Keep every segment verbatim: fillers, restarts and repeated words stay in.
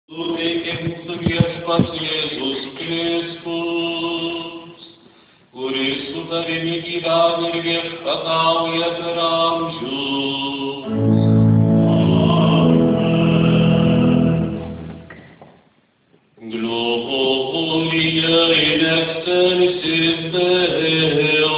Suveikė mūsų Viešpats Jėzus Kristus, kuris su tavimi gyvena ir viešpatauja per amžius. Gloria in excelsis Deo.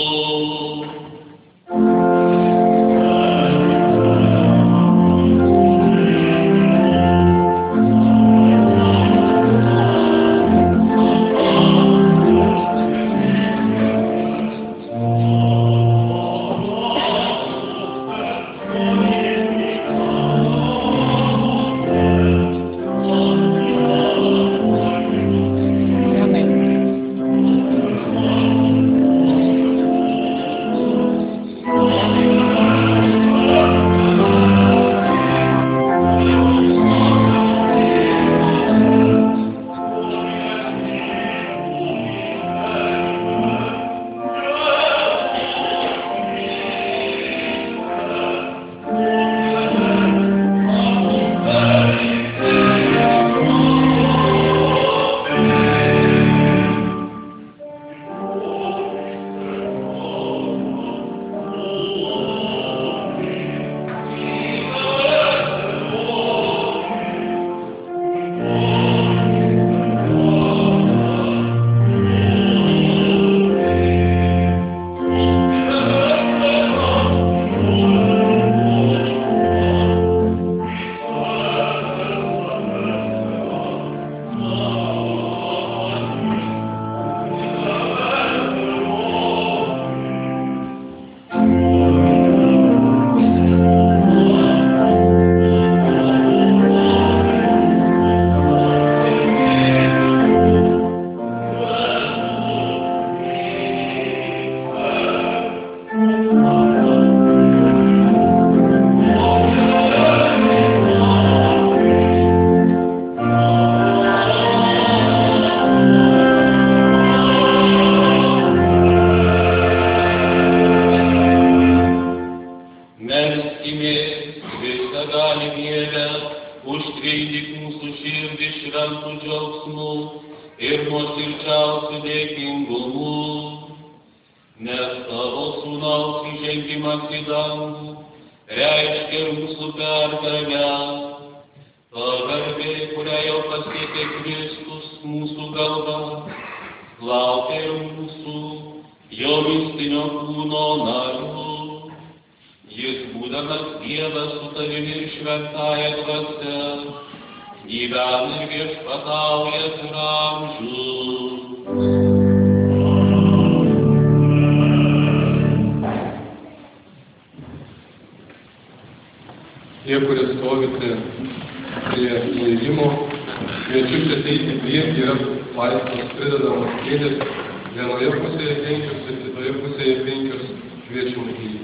Tie, kurie stovite prie įėjimo, kviečiu ateiti priekį, yra laisvas pridedamas kėdės, vienoje pusėje penkios ir kitoje pusėje penkios, kviečiu įėjti.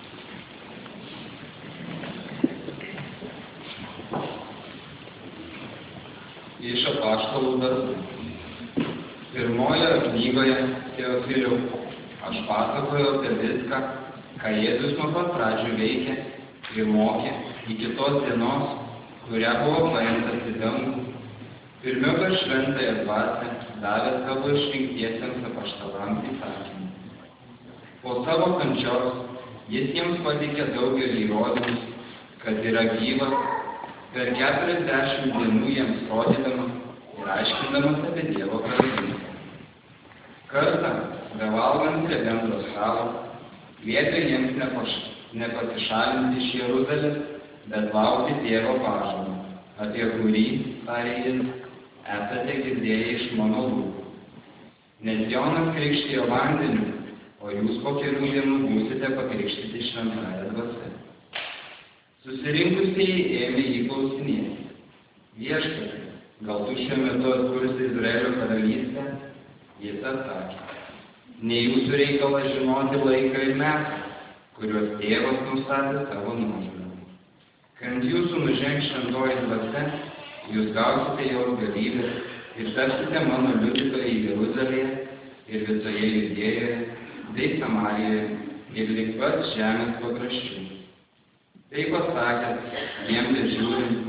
Iš apaštalų darbų. Pirmoje knygoje Teofiliau aš pasakojau apie viską, ką Jėzus nuo pat pradžių veikė ir mokė iki tos dienos, kurią buvo paimtas į dangų, pirmiau per šventąją dvasią davė savo išrinktiesiems apaštalams įsakymą. Po savo kančios jis jiems pateikė daugelį įrodymų, kad yra gyvas, per keturiasdešimt dienų jiems rodydamas ir aiškindamas apie Dievo karalystę. Kartą, bevalgant prie bendro stalo, liepė jiems nepaš, nepasišalinti iš Jeruzalės, bet laukti Dievo pažado, apie kurį, tarė jis, esate girdėję iš mano lūpų. Nes Jonas krikštijo vandeniu, o jūs po kelių dienų būsite pakrikštyti šventąja dvasia. Susirinkusieji ėmė jį klausinėti. Viešpatie, gal tu šiuo metu atkursi Izraelio karalystę? Jis atsakė, ne jūsų reikalas žinoti laiką ir metą, kuriuos tėvas nustatė savo nuožiūrą. Kai ant jūsų nužengs šventoji dvasia, jūs gausite jos galybės ir tapsite mano liudytojai Jeruzalėje ir visoje Judėjoje bei Samarijoje ir lig pat žemės pakraščių. Tai pasakęs, jiems žiūrint,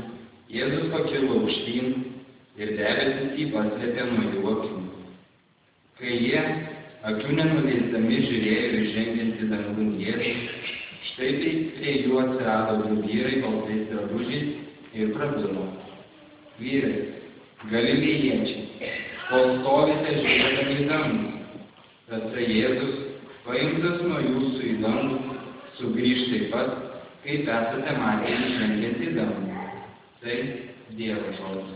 Jėzus pakilo aukštyn ir debesis jį paslėpė nuo jų akių. Kai jie, akių nenuleisdami, žiūrėjo į žengiantį dangun Jėzų, štai tai prie jų atsirado du vyrai baltais drabužiais ir prabilo. Vyrai, galilėjiečiai, kol stovite žiūrėdami į dangų. Tasai Jėzus, paimtas nuo jūsų į dangų, sugrįš taip pat, kaip esate matę įžengiant į dangų. Tai Dievo žodis.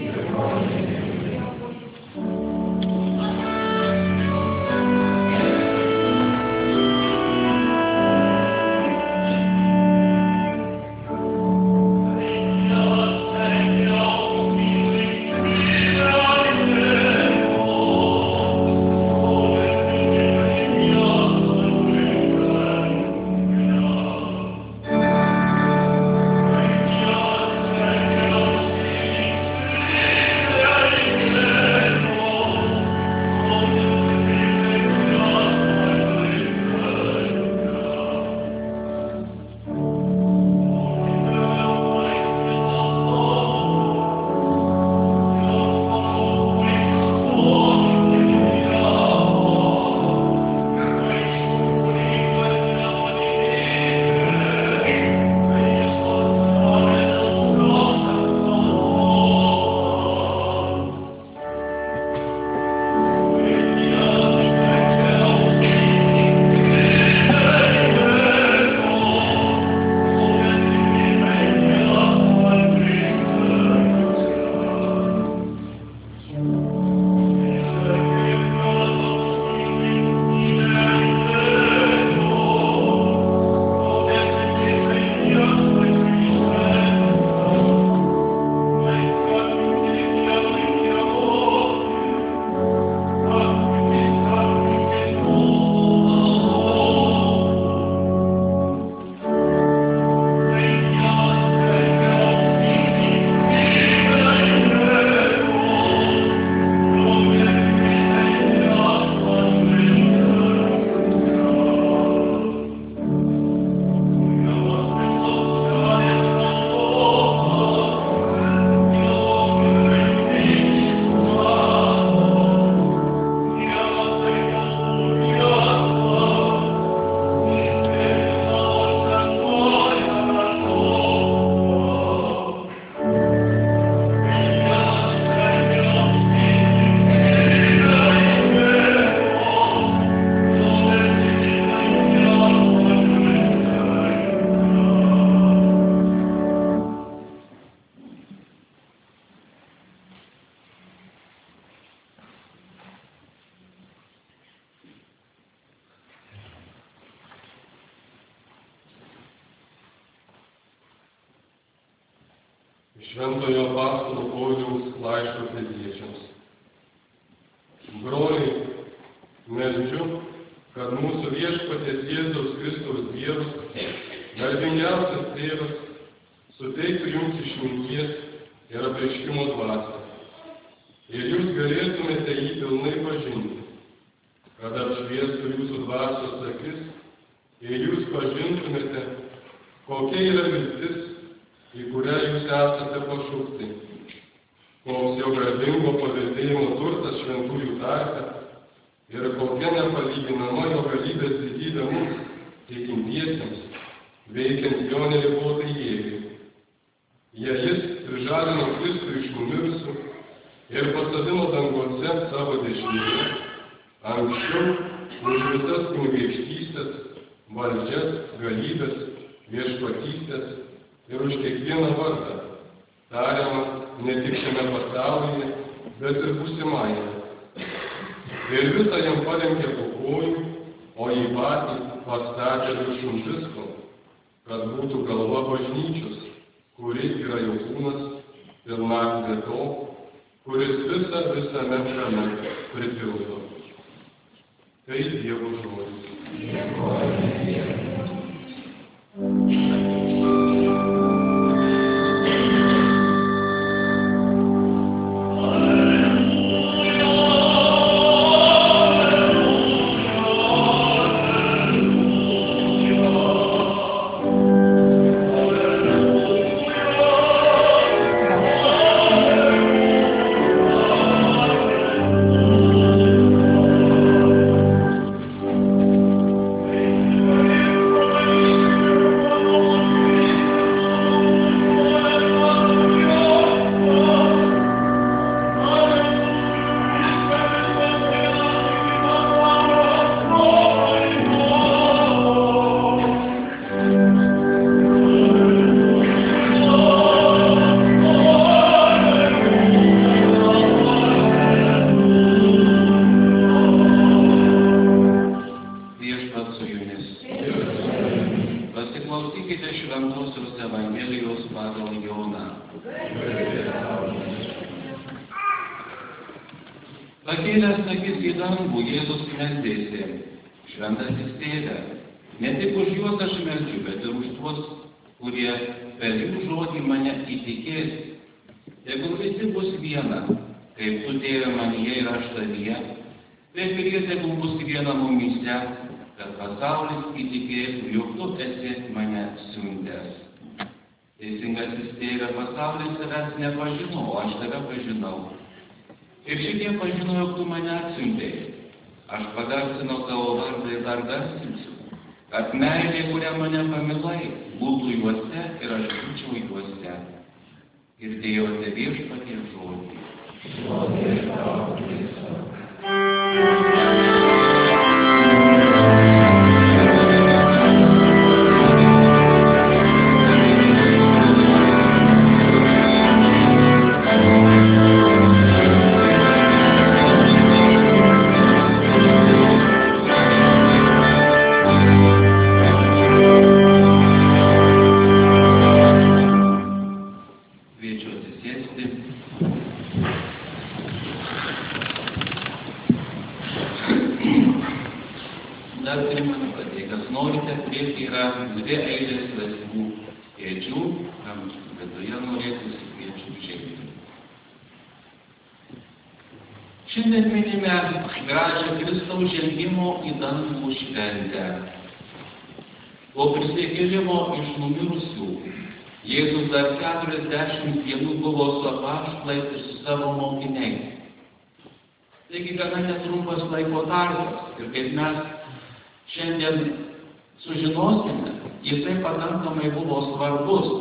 Šventojo apaštalo Pauliaus laiško Efeziečiams. Broliai, meldžiu, kad mūsų viešpaties Jėzaus Kristaus Dievas, garbingiausias Tėvas, suteiktų jums išminties ir apreiškimo dvasią. Ir jūs galėtumėte jį pilnai pažinti, kad apšviestų jūsų dvasios akis ir jūs pažintumėte, kokia yra viltis, į kurią jūs esate pašaukti, koks jo garbingo paveldėjimo turtas šventųjų tarpe ir kokia nepalyginama jo galybės didybė mums, tikintiesiems, veikiant jo neribotai jėgai. Jei jis prižadino Kristų iš numirusių ir pasodino danguose savo dešinėje, anksčiau už visas kunigaikštystės, valdžias, galybės, viešpatystės ir už kiekvieną vardą, tariamą ne tik šiame pasaulyje, bet ir būsimajame. Ir visą jam palenkė po kojų, o jį patį pastatė viršum visko, kad būtų galva bažnyčios, kuri yra jo kūnas, pilnatvė to, kuris visą visame kame pripildo. Tai Dievo žodis. Dėkojame Dievui. Pakėlęs akis į dangų, Jėzus meldėsi: Šventasis Tėve, ne tik už juos aš meldžiu, bet ir už tuos, kurie per jų žodį mane įtikės. Tegul visi bus viena, kaip tu, Tėve, manyje ir aš tavyje, taip ir jie tegul bus viena mumyse, kad pasaulis įtikėtų, jog tu esi mane siuntęs. Teisingasis Tėve, pasaulis tavęs nepažino, o aš tave pažinau. Ir šitie pažino, jog tu mane atsiuntei. Aš pagarsinau tavo vardą ir dar garsinsiu, kad meilė, kurią mane pamilai, būtų juose ir aš būčiau juose. Girdėjote Viešpaties žodį. Šiandien minime gražią Kristaus žengimo į dangų šventę. Po prisikėlimo iš numirusių Jėzus dar keturiasdešimt dienų buvo su apaštalais ir su savo mokiniais. Taigi gana netrumpas laiko tarpas ir kaip mes šiandien sužinosime, jisai pakankamai buvo svarbus.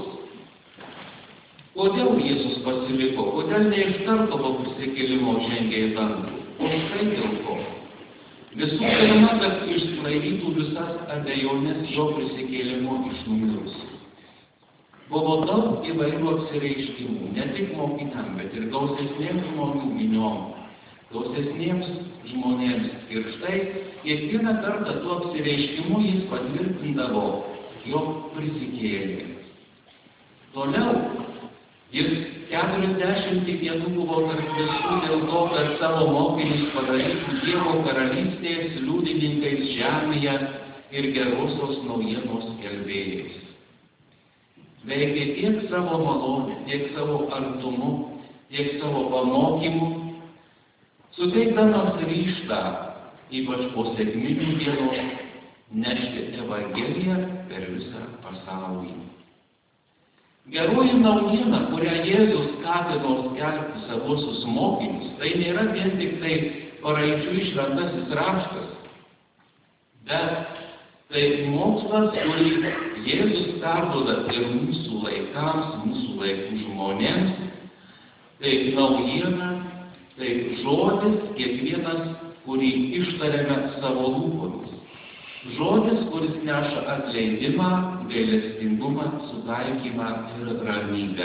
Kodėl Jėzus pasiliko? Kodėl ne iš karto po prisikėlimo žengė į dangų? O štai dėl ko. Visų pirma, kad išsklaidytų visas abejonės jo prisikėlimo iš numirusių. Buvo daug įvairių apsireiškimų, ne tik mokiniam, bet ir gausesniems žmonių miniom, gausesniems žmonėms. Ir štai kiekvieną kartą tuo apsireiškimu jis patvirtindavo, jog prisikėlė. Toliau jis keturiasdešimt dienų buvo tarp visų dėl to, kad savo mokinius padarytų Dievo karalystės liudininkais žemėje ir gerosios naujienos skelbėjais. Veikė tiek savo malonę, tiek savo artumu, tiek savo pamokymu, suteikdamas ryžtą, ypač po sekminių dienos, nešti Evangeliją per visą pasaulį. Geroji naujiena, kurią Jėzus skatino skelbti savuosius mokinius, tai nėra vien tik tai paraidžiui šventasis raštas, bet tai mokslas, kurį Jėzus perduoda ir mūsų laikams, mūsų laikų žmonėms, tai naujiena, tai žodis kiekvienas, kurį ištariame savo lūpomis. Žodis, kuris neša atleidimą, gailestingumą, sutaikymą ir ramybę.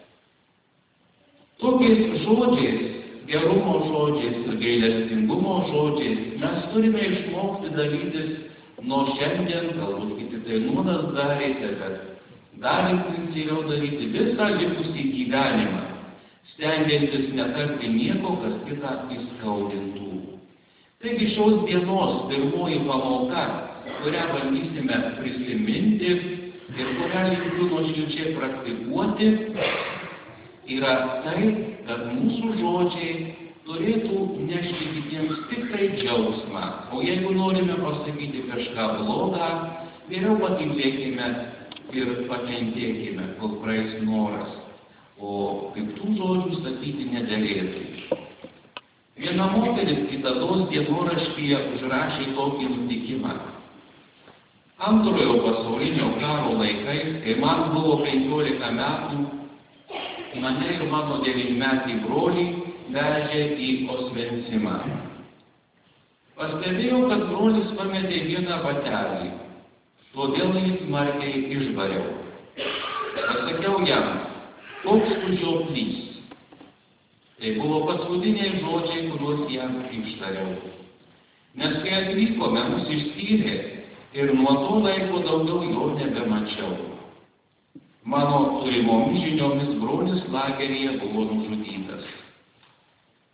Tokiais žodžiais, gerumo žodžiais ir gailestingumo žodžiais mes turime išmokti dalytis nuo šiandien, galbūt kiti tai nuodas darėte, bet dar intensyviau daryti visą likusį gyvenimą, stengiantis netarti nieko, kas kitą įskaudintų. Taigi šios dienos pirmoji pamoka, kurią bandysime prisiminti ir kurią linkiu nuoširdžiai praktikuoti, yra tai, kad mūsų žodžiai turėtų nešti kitiems tik tai džiaugsmą. O jeigu norime pasakyti kažką blogą, geriau patylėkime ir pakentėkime, kol praeis noras. O piktų žodžių sakyti nederėtų. Viena moteris kitados dienoraštyje užrašė tokį nutikimą. Antrojo pasaulinio karo laikais, kai man buvo penkiolika metų, mane ir mano devynmetį brolį vežė į Osvencimą. Pastebėjau, kad brolis pametė vieną batelį, todėl jį smarkiai išbariau. Pasakiau jam, koks tu žioplys. Tai buvo paskutiniai žodžiai, kuriuos jam ištariau. Nes kai atvykome, mus išskyrė ir nuo to laiko daugiau jo nebemačiau. Mano turimomis žiniomis brolis lageryje buvo nužudytas.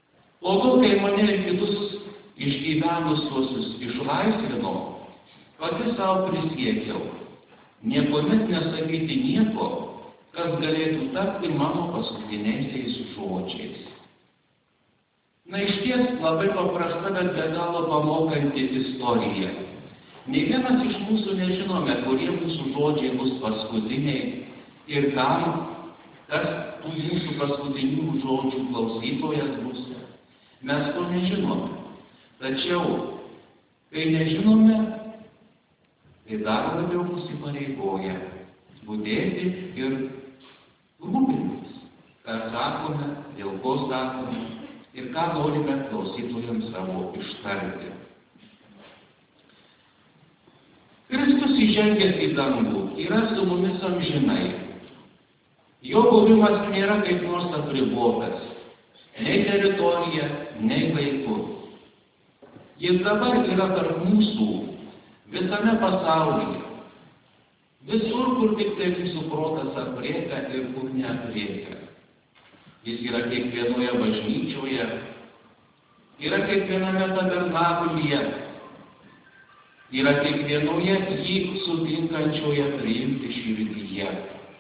Po to, kai mane ir kitus išgyvenusiuosius išlaisvino, pati savo prisiekiau, niekuomet nesakyti nieko, kas galėtų tapti mano paskutiniaisiais žodžiais. Na išties labai paprasta, bet be galo pamokanti istorija. Nė vienas iš mūsų nežinome, kurie mūsų žodžiai bus paskutiniai ir kam tas tų mūsų paskutinių žodžių klausytojas bus. Mes to nežinome. Tačiau, kai nežinome, tai dar labiau mus įpareigoja budėti ir rūpintis, ką sakome, dėl ko sakome ir ką norime klausytojams savo ištarti. Kristus įžengęs į dangų yra su mumis amžinai. Jo buvimas nėra kaip nors apribotas, nei teritorija, nei laiku. Jis dabar yra tarp mūsų visame pasaulyje. Visur, kur tik tai mūsų protas aprėkia ir kur neaprėkia. Jis yra kiekvienoje bažnyčioje, yra kiekviename tabernakulyje, yra kiekvienoje jį sutinkančioje priimti širdyje.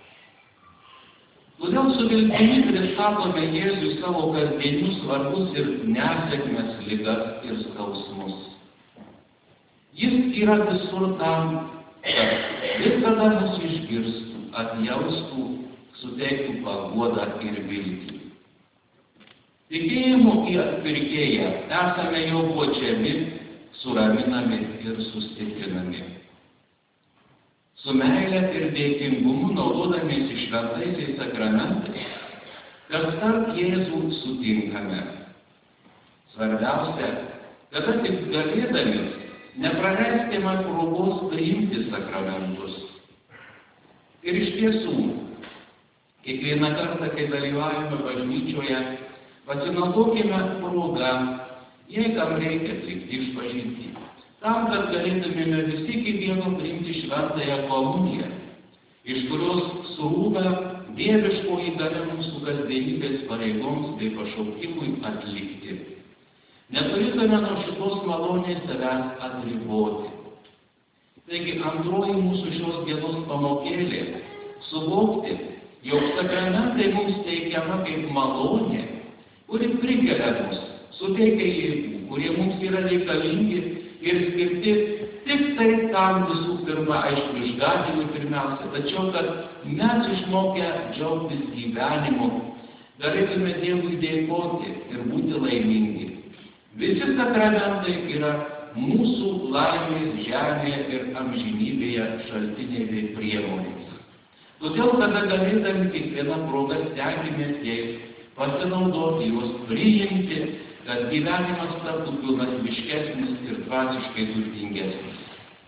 Todėl su viltimi pristatome Jėzui savo kasdienius svarbus ir nesėkmes, ligas ir skausmus. Jis yra visur tam, kad visada mus išgirstų, atjaustų, suteiktų paguodą ir viltį. Tikėjimu į atpirkėją esame jo guodžiami, suraminami ir sustiprinami. Su meile ir dėkingumu naudodamiesi šventaisiais sakramentais, kaskart Jėzų sutinkame. Svarbiausia, kada tik galėdami, nepraleiskime progos priimti sakramentus. Ir iš tiesų, kiekvieną kartą, kai dalyvaujame bažnyčioje, pasinaudokime progą, jei kam reikia atlikti išpažintį, tam, kad galėtumėme visi iki vieno priimti šventąją komuniją, iš kurios srūva dieviškoji galia mūsų kasdienybės pareigoms bei pašaukimui atlikti. Neturėtume nuo šitos malonės savęs atriboti. Taigi antroji mūsų šios dienos pamokėlė – suvokti, jog sakramentai mums teikiama kaip malonė, kuri prikelia mus, suteikia jėgų, kurie mums yra reikalingi ir skirti tik tai tam visų pirma, aišku, išganymui pirmiausia, tačiau kad mes išmokę džiaugtis gyvenimu, galėtume Dievui dėkoti ir būti laimingi. Visi sakramentai yra mūsų laimės žemėje ir amžinybėje šaltiniai bei priemonės. Todėl, kada galėdami kiekvieną progą stengiamės jais pasinaudoti, juos priimti, kad gyvenimas taptų pilnatviriškesnis ir dvasiškai turtingesnis.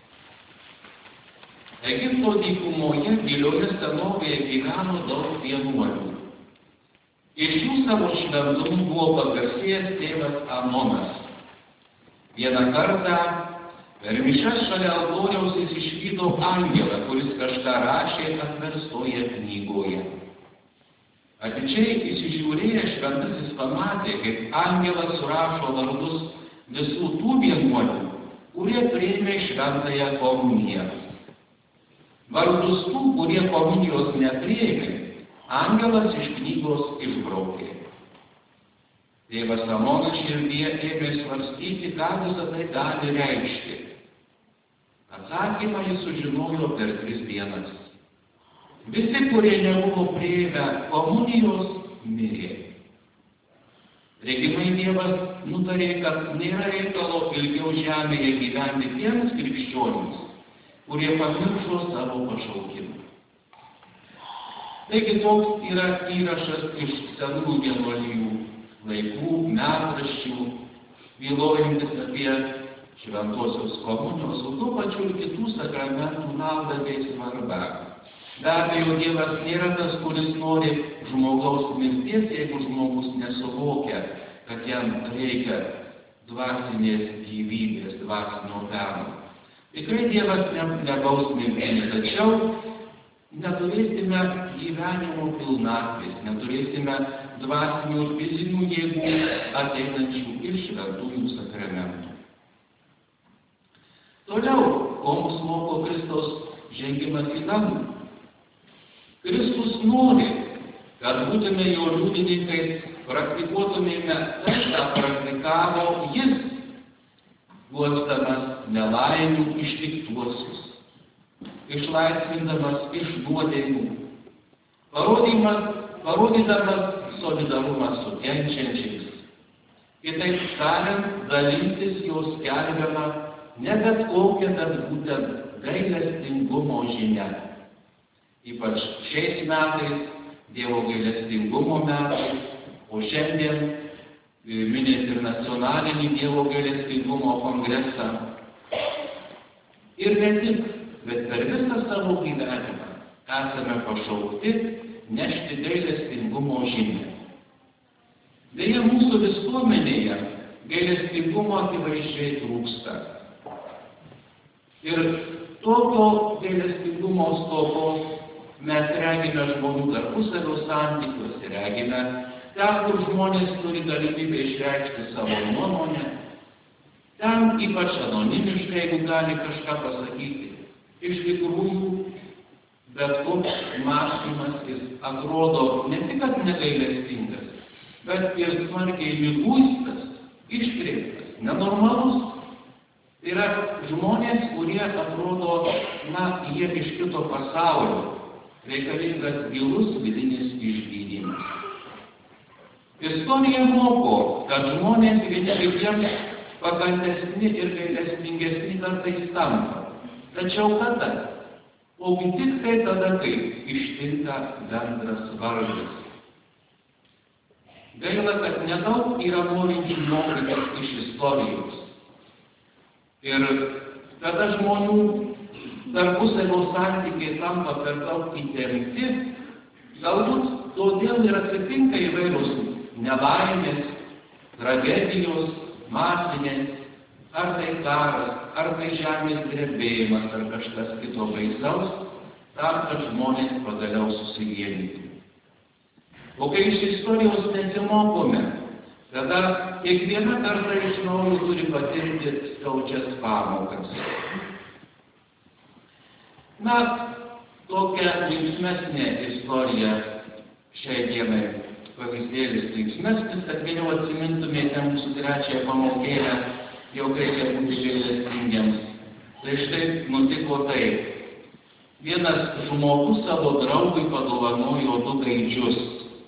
Egipto dykumoje gilioje senovėje gyveno daug vienuolių. Iš jų savo šventumu buvo pagarsėjęs tėvas Amonas. Vieną kartą per mišias šalia altoriaus jis išvydo angelą, kuris kažką rašė atverstoje knygoje. Atidžiai įsižiūrėję šventasis pamatė, kaip angelas surašo vardus visų tų vienuolių, kurie priėmė šventąją komuniją. Vardus tų, kurie komunijos nepriėmė, angelas iš knygos išbraukė. Tėvas Amonas širdyje ėmė svarstyti, ką visą tai gali reikšti. Atsakymą jis sužinojo per tris dienas. Visi, kurie nebuvo priėmę komunijos, mirė. Regimai Dievas nutarė, kad nėra reikalo ilgiau žemėje gyventi tiems krikščionims, kurie pamiršo savo pašaukimą. Taigi toks yra įrašas iš senų vienuolijų laikų, metraščių, bylojantis apie šventosios komunijos, o tuo pačiu ir kitų sakramentų naudą bei svarbą. Be abejo, Dievas nėra tas, kuris nori žmogaus mirties, jeigu žmogus nesuvokia, kad jam reikia dvasinės gyvybės, dvasinio peno. Tikrai Dievas ne, negaus mirties, tačiau neturėsime gyvenimo pilnatvės, neturėsime dvasinių ir fizinių jėgų ateinančių iš šventųjų sakramentų. Toliau, ko mus moko Kristaus žengimas į dangų. Kristus nori, kad būtume jo liudininkai, praktikuotumėme tai, ką praktikavo jis, guosdamas nelaimių ištiktuosius, išlaisvindamas iš nuodėmių, parodydamas solidarumą su kenčiančiais. Kitaip tariant, dalintis jo skelbiama ne bet kokia, bet būtent gailestingumo žinia. Ypač šiais metais, Dievo gailestingumo metais, o šiandien minint ir nacionalinį Dievo gailestingumo kongresą. Ir ne tik, bet per visą savo gyvenimą esame pašaukti nešti gailestingumo žinią. Deja, mūsų visuomenėje gailestingumo akivaizdžiai trūksta. Ir tokio gailestingumo stokos mes regime žmonių tarpusavio santykiuose, regime ten, kur žmonės turi galimybę išreikšti savo nuomonę, ten ypač anonimiškai, jeigu gali kažką pasakyti. Iš tikrųjų, bet koks mąstymas jis atrodo ne tik kad negailestingas, bet ir smarkiai liguistas, iškreiptas, nenormalus. Tai yra žmonės, kurie atrodo, na, jie iš kito pasaulio, reikalingas gilus vidinis išgydymas. Istorija moko, kad žmonės vieni kitiems pakantesni ir gailestingesni kartais tampa. Tačiau kada? Ogi tik tai tada, kai ištinka bendras vargas. Gaila, kad nedaug yra norinčių mokytis iš istorijos. Ir tada žmonių tarpusavio santykiai tampa per daug įtempti, galbūt todėl ir atsitinka įvairūs nelaimės, tragedijos, masinės, ar tai karas, ar tai žemės drebėjimas, ar kažkas kito baisaus, tam, kad žmonės pagaliau susivienytų. O kai iš istorijos nesimokome, tada kiekviena karta iš naujo turi patirti skaudžias pamokas. Na, tokia linksmesnė istorija šiai dienai, pavyzdėlis linksmesnis, kad vėliau atsimintumėte mūsų trečiąją pamokėlę, jog reikia būti gailestingiems. Tai štai nutiko taip. Vienas žmogus savo draugui padovanojo du gaidžius.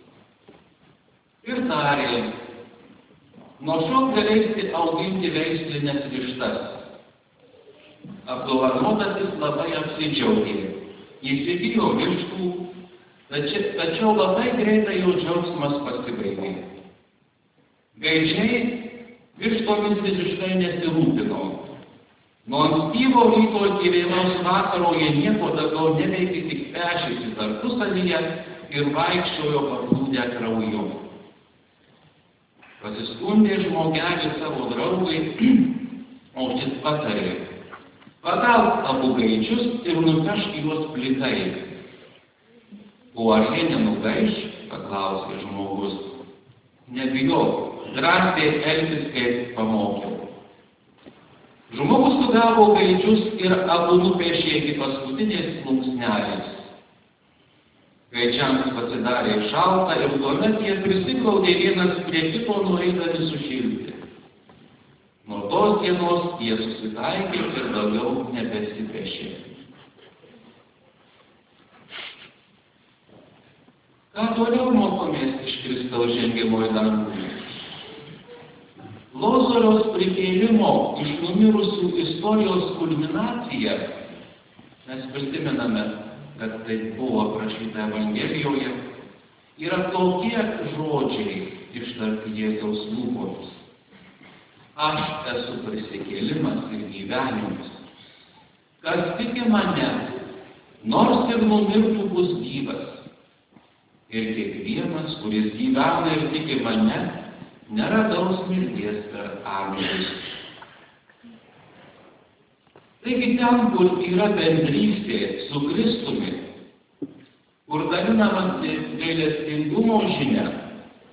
Ir tarė, nuo šiol galėsi auginti veislinės vištas. Apdovanotasis labai apsidžiaugė. Įsigijo vištų, tačiau labai greitai jo džiaugsmas pasibaigė. Gaidžiai vištomis visiškai nesirūpino. Nuo ankstyvo ryto iki vėlaus vakaro jie nieko daugiau neveikė, tik pešėsi tarpusavyje ir vaikščiojo parplūdę krauju. Pasiskundė žmogelis savo draugui, o šis patarė: pagauk abu gaidžius ir nupešk juos plikai. O ar jie nenugaiš? Paklausė žmogus. Nebijok, drąsiai elgtis, kaip pamokiau. Žmogus sugavo gaidžius ir abu nupešė iki paskutinės plunksnelės. Gaidžiams pasidarė šalta ir tuomet jie prisiglaudė vienas prie kito, norėdami sušilti. Nuo tos dienos jie susitaikė ir daugiau nebesipešė. Ką toliau mokomės iš Kristaus žengimo į dangų? Lozoriaus prikėlimo iš numirusių istorijos kulminacija, mes prisimename, kad tai buvo aprašyta Evangelijoje, yra tokie žodžiai ištarti Jėzaus lūpomis. Aš esu prisikėlimas ir gyvenimas. Kas tiki mane, nors ir numirtų, bus gyvas. Ir kiekvienas, kuris gyvena ir tiki mane, neragaus mirties per amžius. Taigi ten, kur yra bendrystė su Kristumi, kur dalinamasi gailestingumo žinia,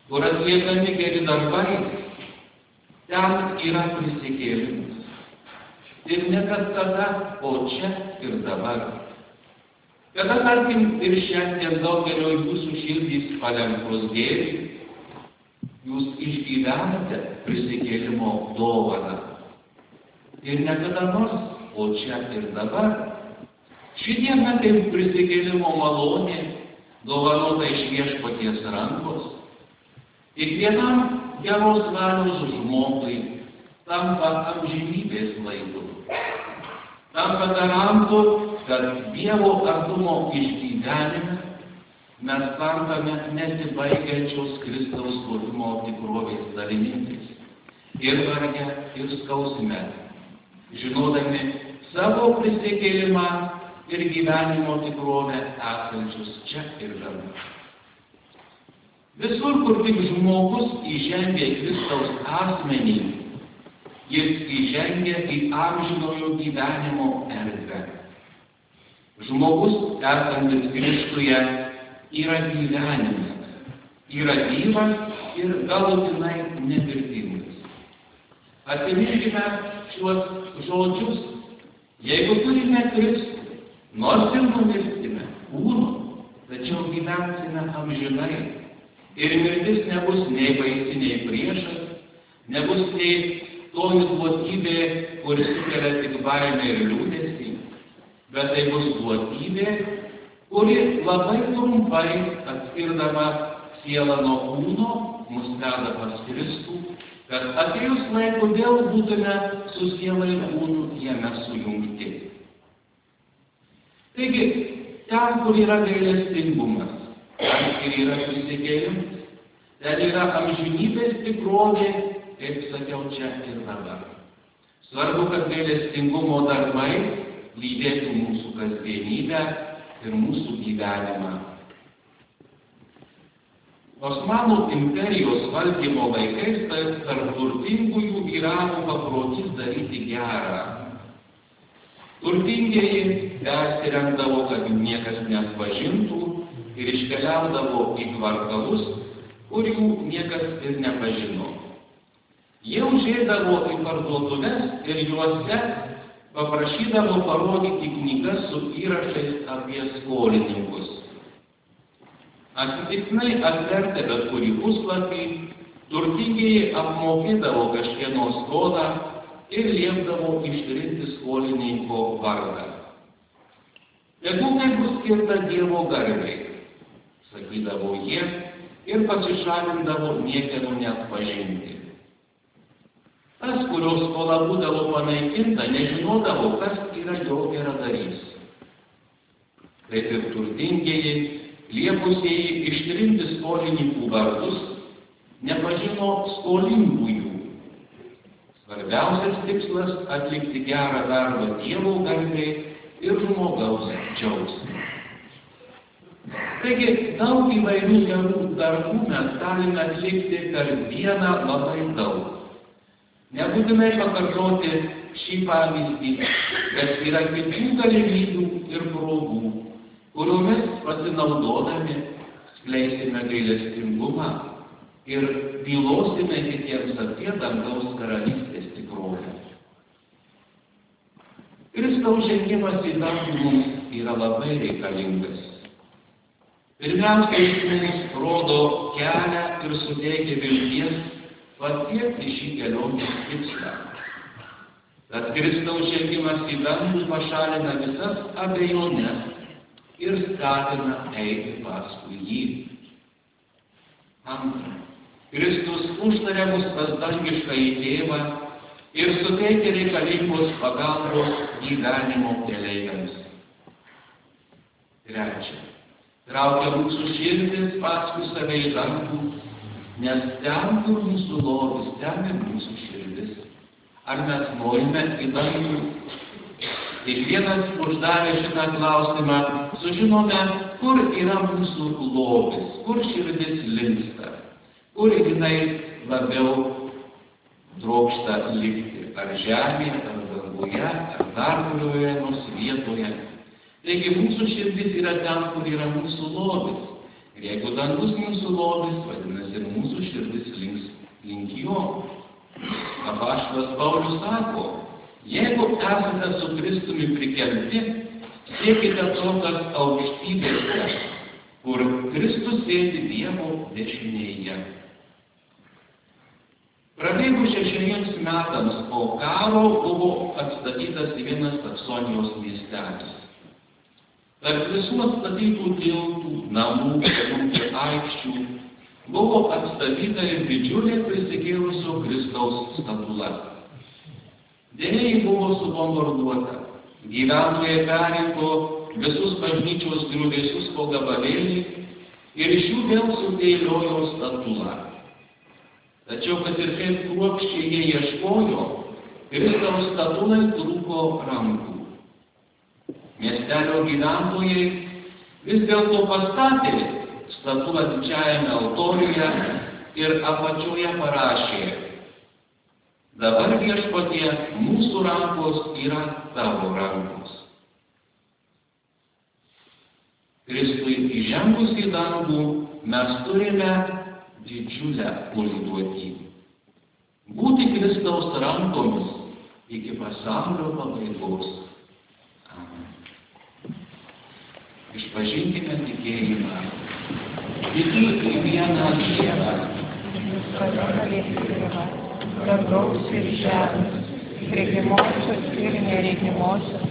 kur atliekami geri darbai, ten yra prisikėlimas. Ir ne bet kada, o čia ir dabar. Kada, tarkim, ir šiandien daugelio jūsų širdys palenktos gėriui, jūs išgyvenate prisikėlimo dovaną. Ir ne kada nors, o čia ir dabar. Ši diena kaip prisikėlimo malonė, dovanota iš Viešpaties rankos. Kiekvienam geros valios žmogui tampa amžinybės laiku. Tampa garantu, kad Dievo artumo išgyvenime mes tampame nesibaigiančios Kristaus buvimo tikrovės dalininkais. Ir varge, ir skausme, žinodami savo prisikėlimą ir gyvenimo tikrovę esančius čia ir dabar. Visur, kur tik žmogus įžengia Kristaus asmenį, jis įžengia į amžinojo gyvenimo erdvę. Žmogus, esantis Kristuje, yra gyvenimas, yra gyvas ir galutinai nemirtingas. Atsiminkime šiuos žodžius. Jeigu turime Kristų, nors ir numirstime kūnu, tačiau gyvensime amžinai. Ir mirtis nebus nei baisi, nei priešas, nebus nei toji duotybė, kuri sukelia tik baimę ir liūdesį, bet tai bus duotybė, kuri labai trumpai atskirdama sielą nuo kūno, mus veda pas Kristų, kad atėjus laiku vėl būtume su siela ir kūnu jame sujungti. Taigi, ten, kur yra gailestingumas, ten ir yra prisikėlimas, ten yra amžinybės tikrovė, kaip sakiau, čia ir dabar. Svarbu, kad gailestingumo darbai lydėtų mūsų kasdienybę ir mūsų gyvenimą. Osmanų imperijos valdymo laikais tarp turtingųjų vyravo paprotys daryti gerą. Turtingieji persirengdavo, kad jų niekas neatpažintų, ir iškeliaudavo į kvartalus, kur jų niekas ir nepažino. Jie užeidavo į parduotuves ir juose paprašydavo parodyti knygas su įrašais apie skolininkus. Atsitiktinai atvertę bet kurį puslapį, turtingieji apmokėdavo kažkieno skolą ir liepdavo ištrinti skolininko vardą. Tegu tai bus skirta Dievo garbei, sakydavo jie, ir pasišalindavo niekieno neatpažinti. Tas, kurio skola būdavo panaikinta, nežinodavo, kas yra jo geradarys. Kaip ir turtingieji, liepusieji ištrinti skolininkų vardus, nepažino skolingųjų. Svarbiausias tikslas – atlikti gerą darbą Dievo garbei ir žmogaus džiaugsmui. Taigi, daug įvairių gerų darbų mes galime atlikti per dieną labai daug. Nebūtinai pakartoti šį pavyzdį, bet yra kitų galimybių ir progų, kuriomis pasinaudodami skleisime gailestingumą ir bylosime kitiems apie dangaus karalystės tikrovę. Kristaus žengimas į dangų mums yra labai reikalingas. Pirmiausia, jis mums rodo kelią ir suteikia vilties pasiekti šį kelionės tikslą. Tad Kristaus žengimas į dangų pašalina visas abejones ir skatina eiti paskui jį. Antra, Kristus užtaria mus pas dangiškąjį tėvą ir suteikia reikalingos pagalbos gyvenimo keleiviams. Trečia, traukia mūsų širdis paskui save į dangų, nes ten, kur mūsų lobis, ten ir mūsų širdis. Ar mes norime į dangų? Kiekvienas uždavę šitą klausimą, sužinome, kur yra mūsų lobis, kur širdis linksta, kur jinai labiau trokšta likti, ar žemėje, ar danguje, ar dar kurioje nors vietoje. Taigi mūsų širdis yra ten, kur yra mūsų lobis. Ir jeigu dangus mūsų lobis, vadinasi ir mūsų Šventas Paulius sako, jeigu esate su Kristumi prikelti, siekite to, kas aukštybėse, kur Kristus sėdi Dievo dešinėje. Prabėgus šešeriems metams po karo buvo atstatytas vienas Saksonijos miestelis. Tarp visų atstatytų tiltų, namų, kelių ir aikščių buvo atstatyta ir didžiulė prisikėlusio Kristaus statula. Deja, ji buvo subombarduota. Gyventojai perrinko visus bažnyčios griuvėsius po gabalėlį ir iš jų vėl sudėliojo statulą. Tačiau, kad ir kaip kruopščiai jie ieškojo, Kristaus statulai trūko rankų. Miestelio gyventojai vis dėlto pastatė statulą didžiajame altoriuje ir apačioje parašė: dabar viešpatie, mūsų rankos yra tavo rankos. Kristui įžengus į dangų mes turime didžiulę užduotį – būti Kristaus rankomis iki pasaulio pabaigos. Amen. Išpažinkime tikėjimą. Tikiu į vieną Dievą, dangaus ir žemės, regimosios ir neregimosios,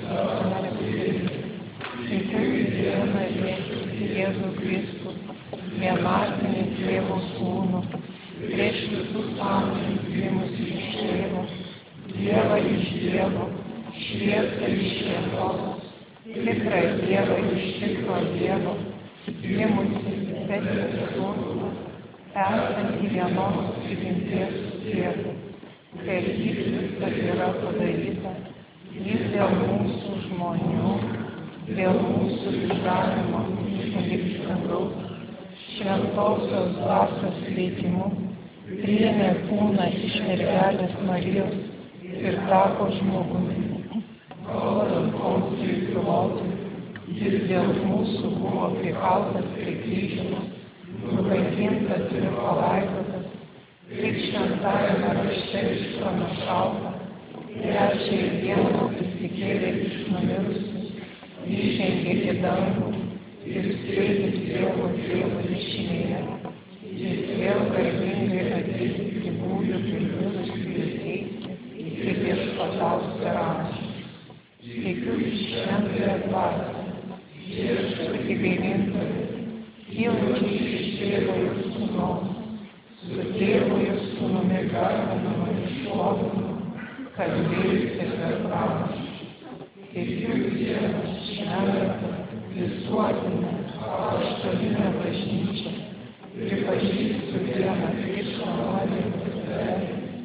tikiu į vieną Jėzų Kristų, vienatinį Dievo Sūnų, prieš visus amžius gimusį iš Tėvo, Dievą iš Dievo, šviesą iš šviesos, tikrą Dievą iš tikro Dievo, gimusį Petės Sūnų, esantį vienos prigimties Tėvų, per jį viskas yra padaryta, jis dėl mūsų žmonių, dėl mūsų gyvenimo nelikštingaus, šventosios dvasios veikimu, priėmė kūną iš mergelės Marijos ir tapo žmogumi. Valdant Poncijui Pilotui, jis dėl mūsų buvo prikaltas prie kryžiaus, nukankintas ir palaidotas, kaip šventajame rašte išpranašauta, trečiąją dieną prisikėlė iš numirusių, įžengė į dangų ir sėdi Dievo Tėvo dešinėje. Jis vėl garbingai ateis gyvųjų ir mirusiųjų teisti ir viešpataus per amžius. Tikiu į šventąją dvasią, viešpatį gaivintoją, kylančią iš Tėvo ir Sūnaus, su Tėvu ir Sūnumi garbinamą ir šlovinamą, kalbėjusią per pranašus. Tikiu į vieną šventą, visuotinę, apaštalinę bažnyčią, pripažįstu vieną Kristą nuodėmę,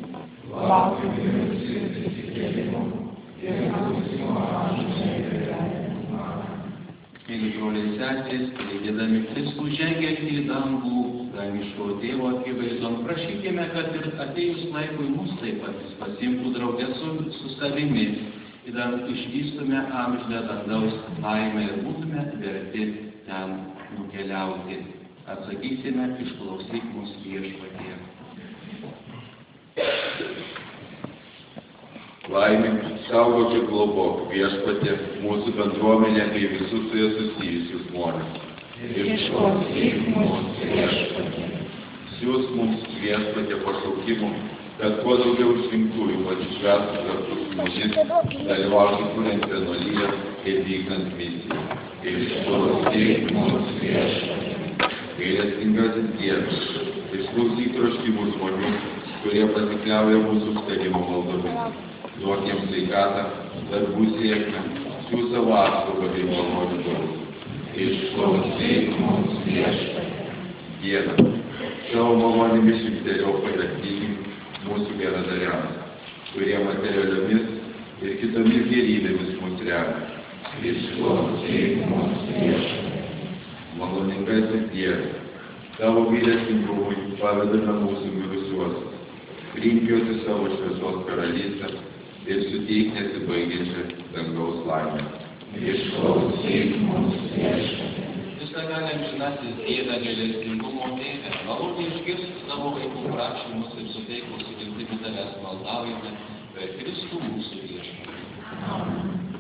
laukiu mirusiųjų prisikėlimo ir būsimo amžinai gyvenimo. Mėly broliai seserys, palydėdami Kristų žengiantį į dangų, dangiško Tėvo akivaizdon, prašykime, kad ir atėjus laikui mus taip pat jis pasiimtų drauge su, su savimi, ir išvystume amžinę dangaus laimę ir būtume verti ten nukeliauti. Atsakysime, išklausyk mus Viešpatie. Laimink, saugok ir globok Viešpatie mūsų bendruomenę bei visus su jie susijusius žmones. Išklausyk mus Viešpatie. Siūs mums Viešpatie pašaukimų, kad kuo daugiau išrinktųjų pasišvęstų kartu su mumis, dalyvautų kuriant vienuoliją ir vykdant misiją. Išklausyk mus Viešpatie. Gailestingasis Dievas, išklausyk troškimų žmonių, kurie pasikliauja mūsų užtarimo maldomis. Duok jiems sveikatą, darbų sėkmę, siųs savo apsaugą bei malonių balsų. Išklausyk mus Viešpatie. Dieve, savo malonėmis šimteriau padartykime mūsų geradariams, kurie materialiomis ir kitomis gerybėmis mus remia. Išklausyk mus Viešpatie. Maloningasis Dieve, tavo gailestingumui pavedame mūsų mirusiuosius, priimk juos į savo šviesos karalystę ir suteik nesibaigiančią dangaus laimę. Išklausyk mus Viešpatie. Visagali amžinasis Dieve, gailestingumo Tėve, maloniai išgirsk savo vaikų prašymus ir suteik mūsų viltimi tavęs maldaujame, per Kristų mūsų viešpatį.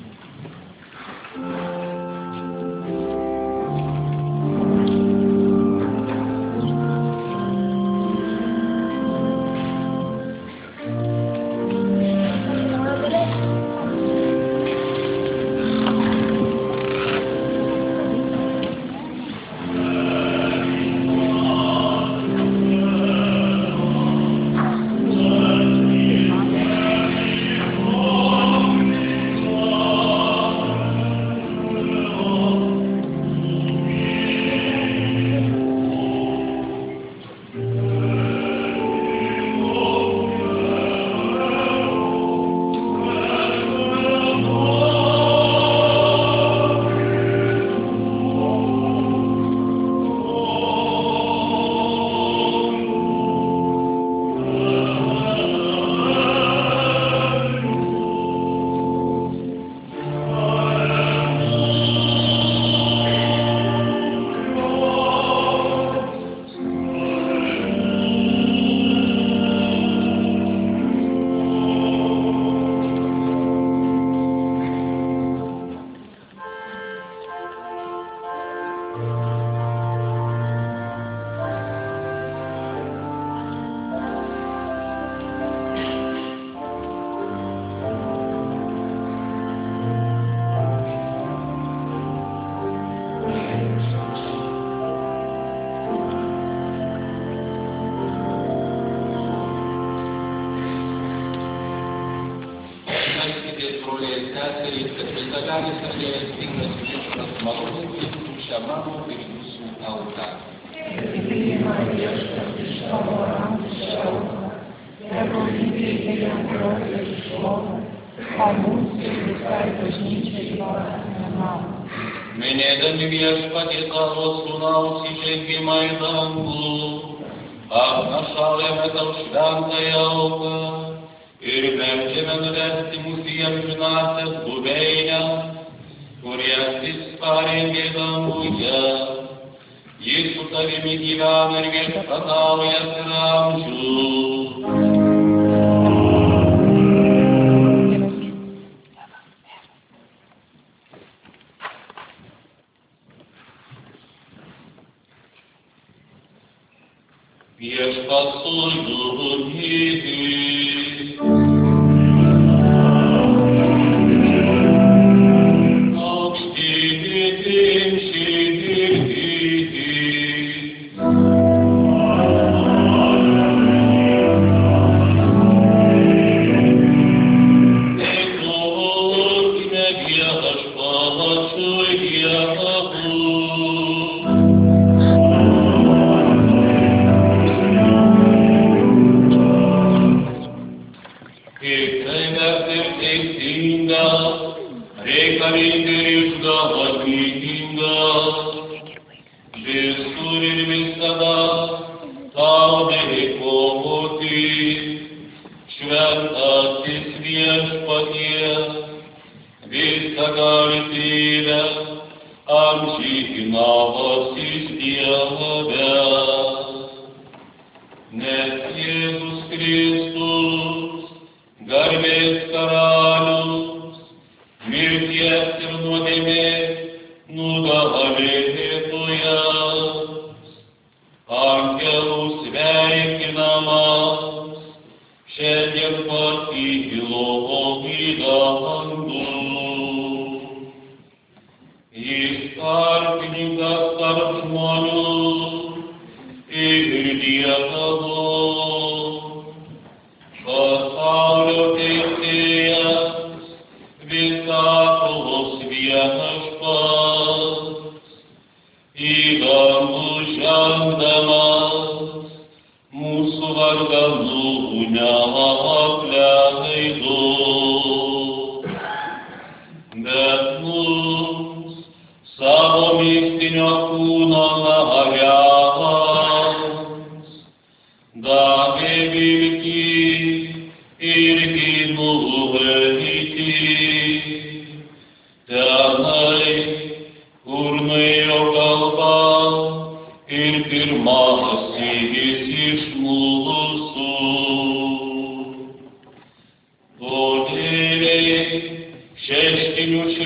Seserys, kad visagalis ir gailestingas viešpats malonus jūsų šią mano ir jūsų auką. Priima viešpats iš tavo rankų šią auką, tegu įveikia jam kraują ir šlovę, o mums ir visai bažnyčiai dvasinę naudą. Minėdami viešpatį tavo sūnaus įžengimą į dangų, atnašaujame tau šventąją auką ir verčiame nuvesti mūsų į amžinąsias buveinės, kurias jis parengė danguje. Jis su tavimi gyvena ir viešpatauja per amžius. Viešpats su jumi.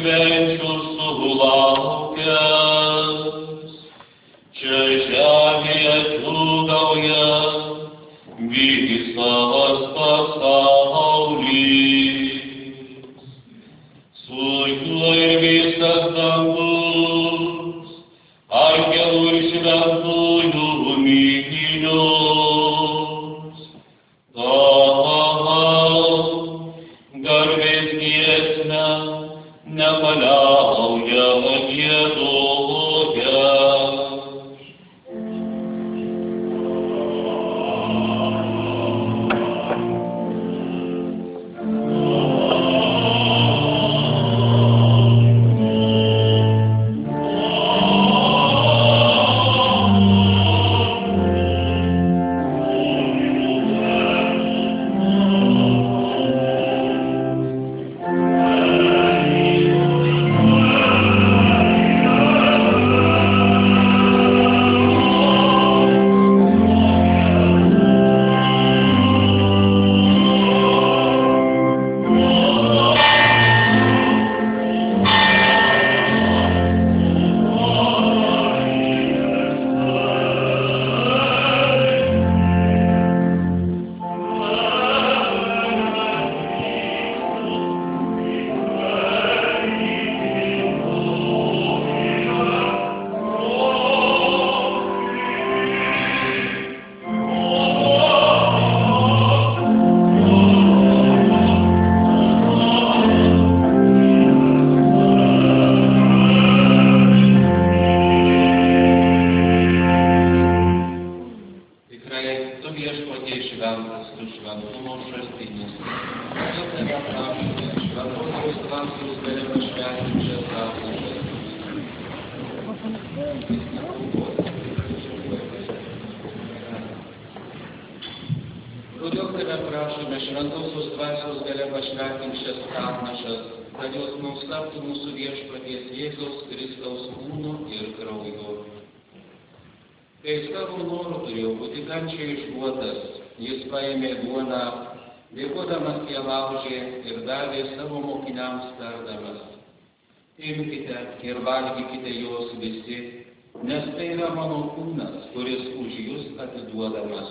švenčių sulaukęs, čia žemėje džiūgauja visas pasaulis. Su juo ir visas dangus, angelų ir šventųjų minios. Garbės giesmę nepaliaujamą giedoja. Todėl tave prašome šventosios dvasios galia pašventink šias atnašas, kad jos mums taptų mūsų viešpaties Jėzaus Kristaus kūnu ir krauju. Kai savo noru turėjo būti kančiai išduotas, jis paėmė duoną, dėkodamas ją laužė ir davė savo mokiniams tardamas: imkite ir valgykite jos visi, nes tai yra mano kūnas, kuris už jus atiduodamas.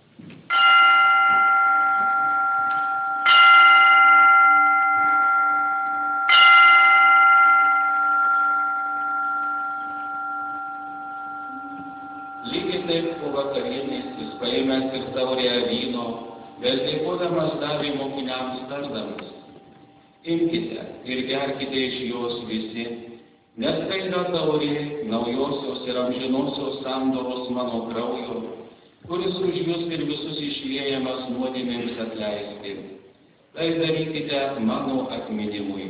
Lygiai taip po vakarienės jis paėmęs ir taurę vyno, vėl dėkodamas davė mokiniams tardamas: imkite ir gerkite iš jos visi, nes tai yra taurė naujosios ir amžinosios sandoros mano kraujo, kuris už jus ir visus išliejamas nuodėmėms atleisti. Tai darykite mano atminimui.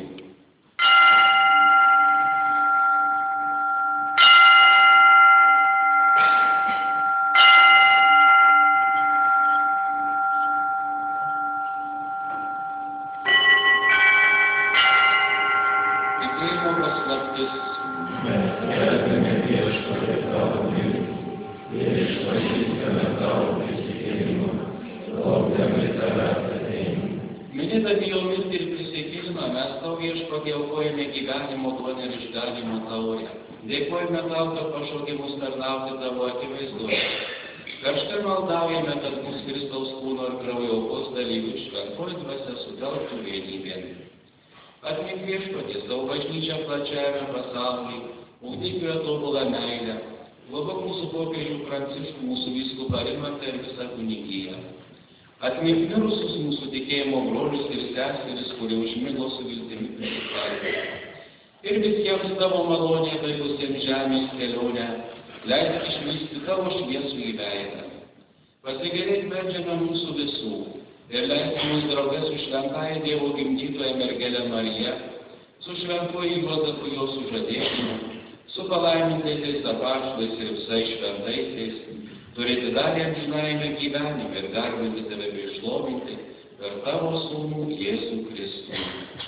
Tikėjimo paslaptis. Mes skelbiame Viešpatie tavo mirtį ir išpažįstame tavo prisikėlimą, laukdami tavęs atėjimo. Minėdami jo mirtį ir prisikėlimą, mes tau Viešpatie aukojame gyvenimo duoną ir išganymo taurę. Dėkojame tau, kad pašaukei mus tarnauti tavo akivaizdoje. Karštai maldaujame, kad mūsų Kristaus kūno ir kraujo aukos dalyvių šventoji dvasia sutelktų vienybėn. Atmink Viešpatie savo bažnyčią plačiajame pasaulyje, ugdyk joje tobulą meilę, globok mūsų popiežių Pranciškų, mūsų vyskupą Rimantą ir visą kunigiją. Atmink mirusius mūsų tikėjimo brolius ir seseris, kurie užmigo su viltimi prisikelti. Ir visiems tavo malonėje baigusiems žemės kelionę, leisk išvysti tavo šviesų į veidą. Pasigailėk meldžiame mūsų visų ir leisk mums drauge su šventąja Dievo gimdytoja mergele Marija, su šventuoju Juozapu jo sužadėtiniu, su palaimintaisiais apaštalais ir visais šventaisiais, turėti dalį amžinajame gyvenime ir garbinti tave bei šlovinti per tavo sūnų Jėzų Kristų.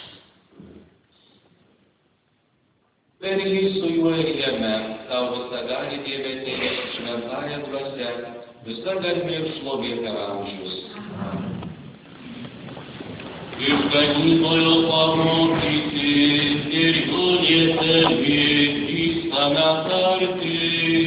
Per jį su juo ir jame, tau visagali Dieve Tėve šventąja dvasia, visa garbė ir šlovė per amžius. Išganytojo pamokyti ir judėtami grįžtame tarti.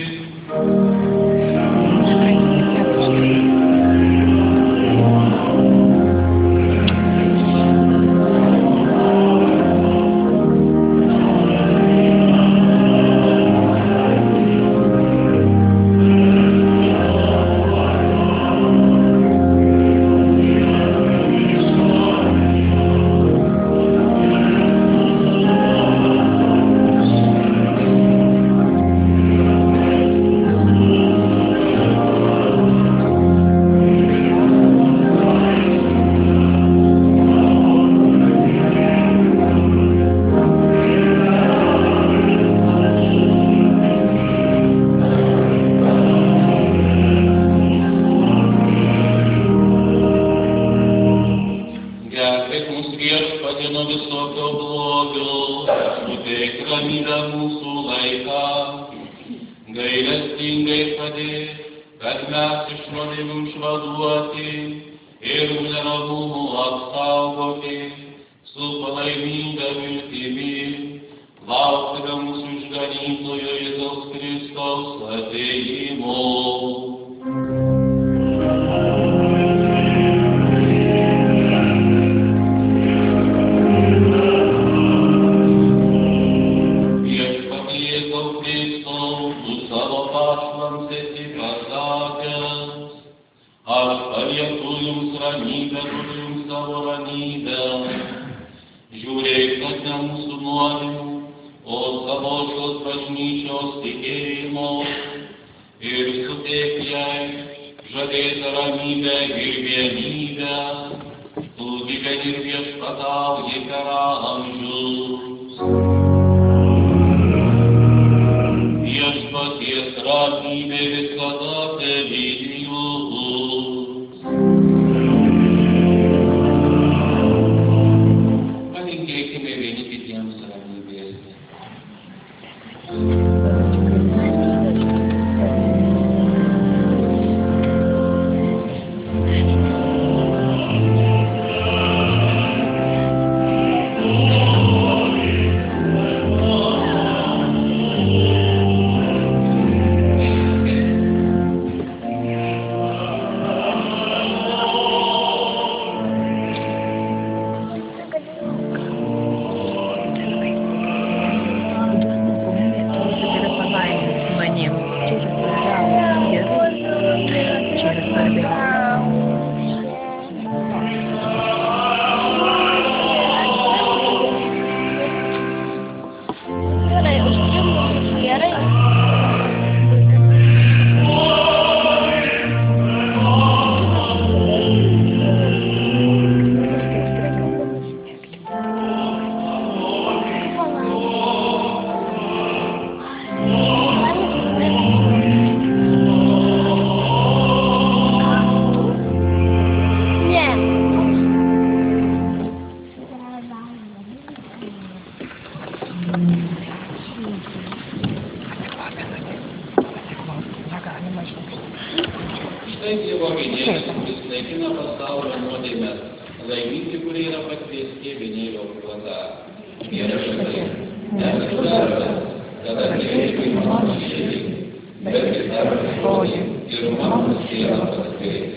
Štai Dievo minėjimas, kuris naikina pasaulio nuodėmes, laimingi, kurie yra pakviesti vienėjo puota. Viešpatie, nesu vertas, kad atėjai į mano širdį, bet į tavo žodį ir mano sielą paskleisi.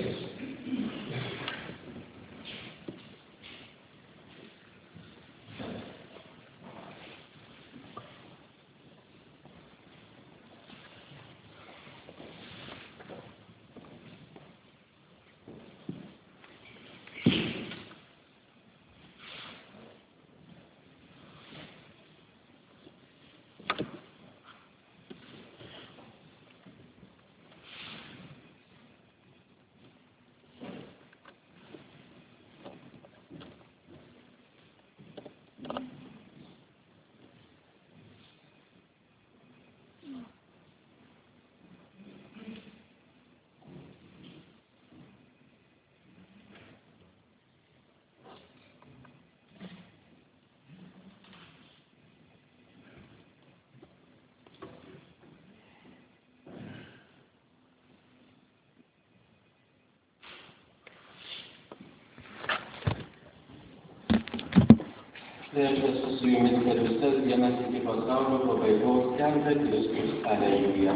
Tai aš esu su jumis per visas dienas iki pasaulio pabaigos, skelbia Kristus. Aleliuja.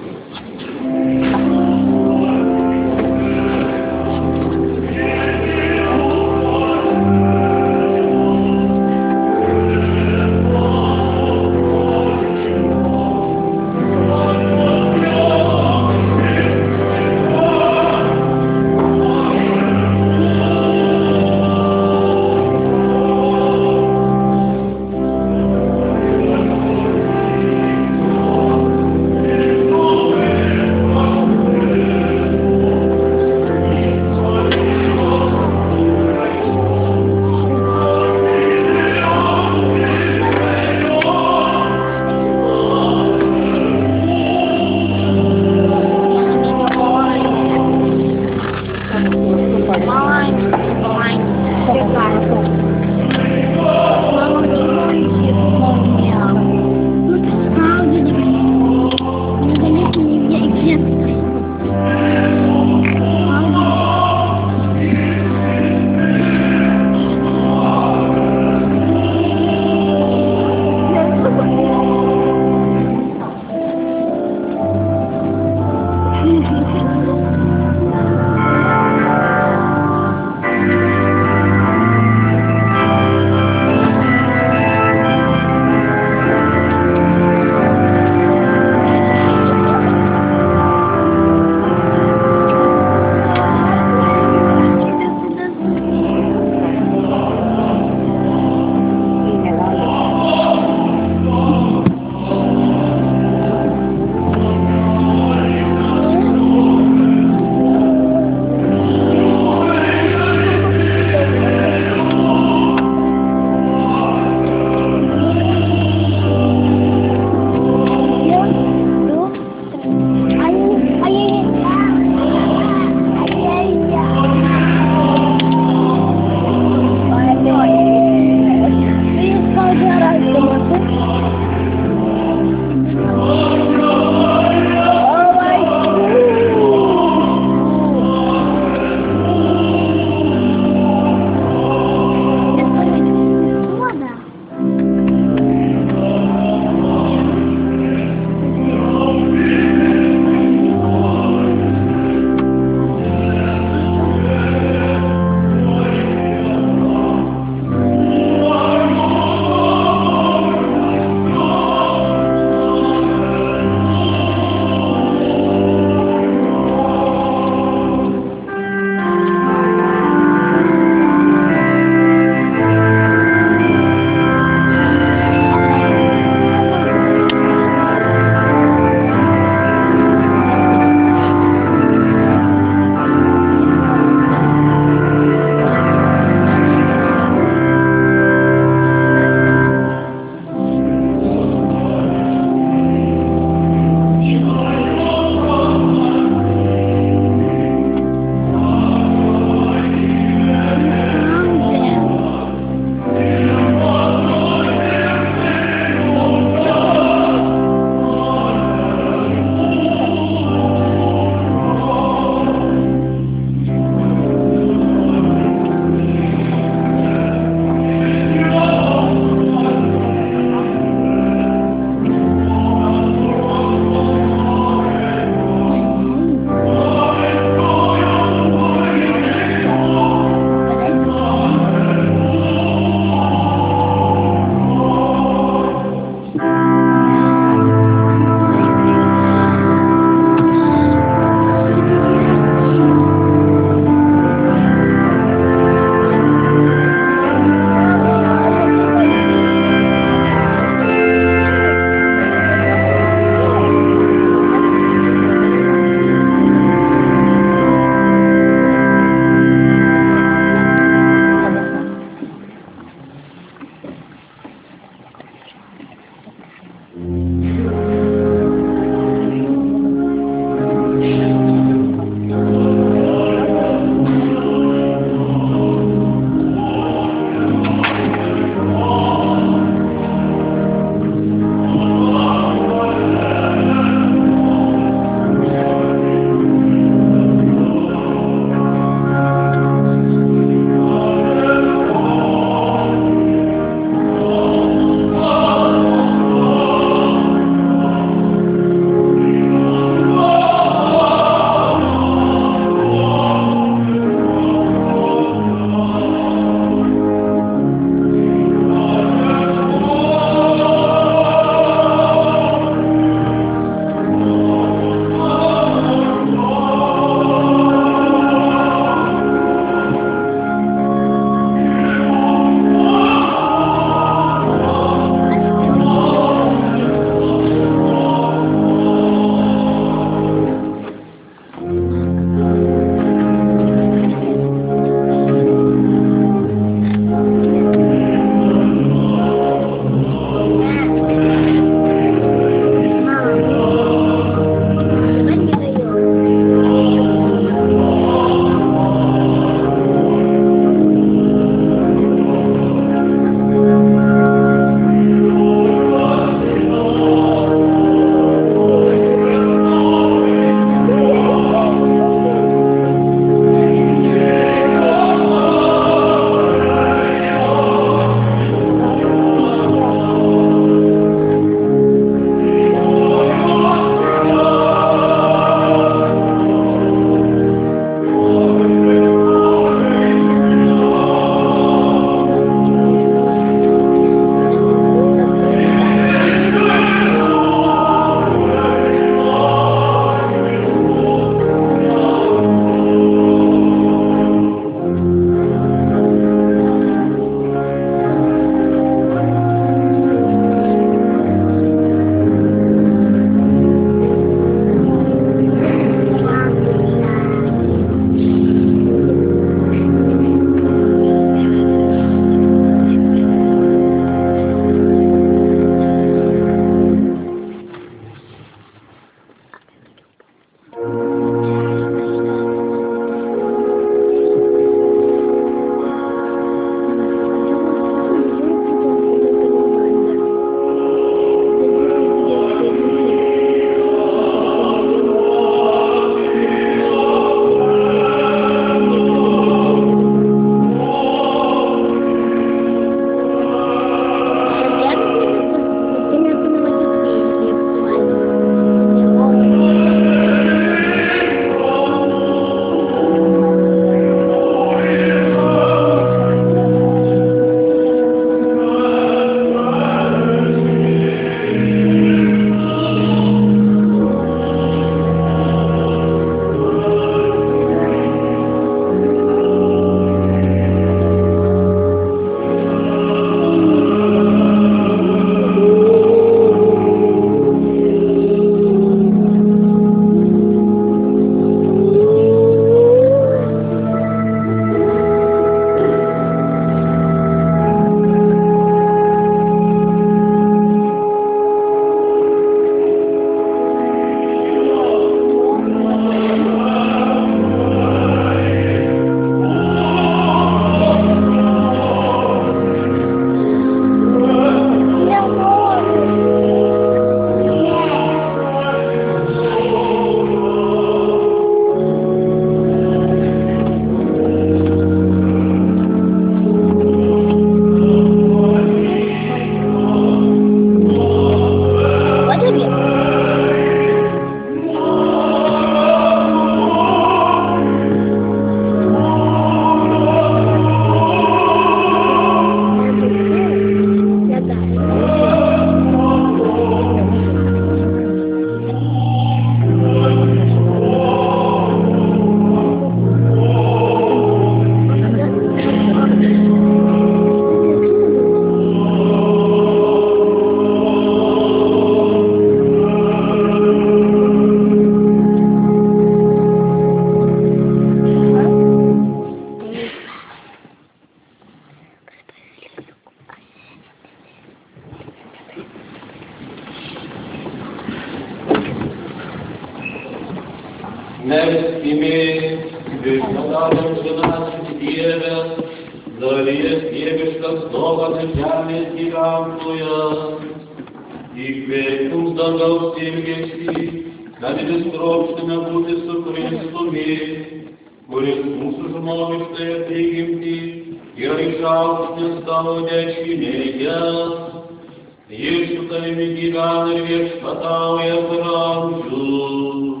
Melskimės, visada amžinasis Dieve, dalies dieviškas dovanas žemės gyventojams. Įkvėpk mums dangaus ilgesį, kad vis trokštume būti su Kristumi, kuris mūsų žmogiškąją prigimtį yra išaukštinęs tavo dešinėje. Jis su tavimi gyvena ir viešpatauja per amžius.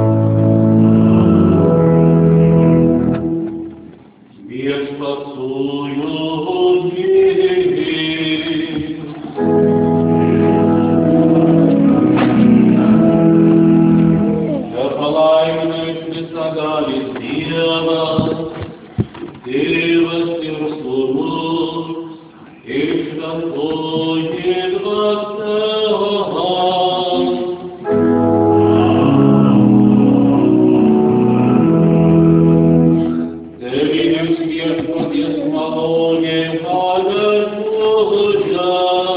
Viešpats su jumi. Tepalaimina iš visagalis Dievas, Tėvas ir Sūnus, ir Šventoji Dvasia. Tėvynės viešpaties malonė, Alleluja.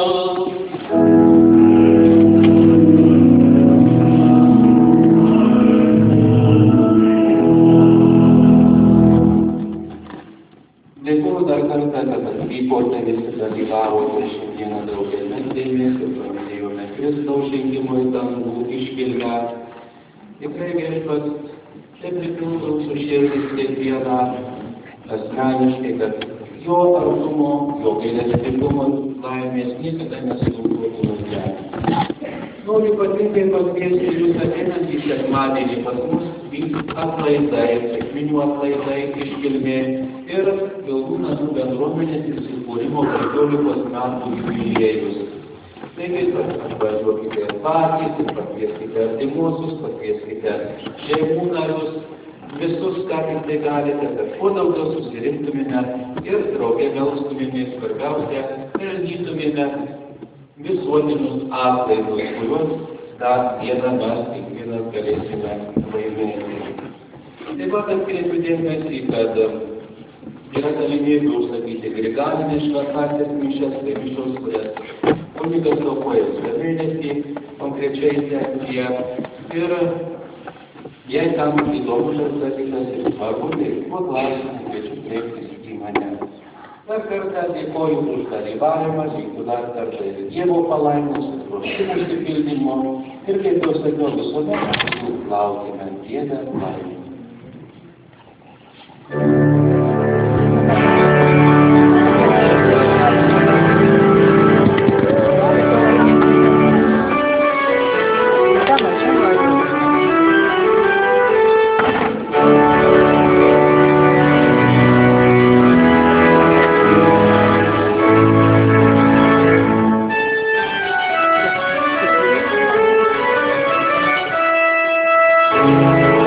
Dėkuoju dar kartą, kad atvykote visi dalyvavote šiandieną drauge meldėmės ir pradėjome Kristaus žengimo į dangų iškilmę. Tikrai viešpats čia pripildo mūsų širdis kiekvieną asmeniškai, kad jo artumo, jo gailestingumo laimės niekada nesulaukuotų nuo žemės. Noriu ypatingai pakviesti jūs ateinantį sekmadienį pas mus vyks atlaidai, sekminių atlaidai iškilmė ir Vilgūnų bendruomenės įsikūrimo penkiolikos metų jubiliejus. Taigi, atvažiuokite ir patys, ir pakvieskite artimuosius, pakvieskite šeimų narius, visus, ką tik tai galite, kad kuo daugiau susirinktumėme ir drauge melstumėmės, svarbiausia, pelnytumėme visuotinius atlaidus, kuriuos dar dieną mes kiekvienas galėsime laimėti. Taip pat atkreipiu dėmesį, kad yra galimybė užsakyti grigalinės šventąsias mišias, tai mišios, kurias kunigas aukoja visą mėnesį, konkrečiai sekcija. Ir jei tam įdomu šias dalykas ir svarbu, tai kuo klausimų kviečiu kreiptis į mane. Dar kartą dėkoju už dalyvavimą, linkiu dar kartą ir Dievo palaimos, troškimų išsipildymo ir kaip jau sakiau, visuomet mūsų laukime Dieve laimės. Thank you.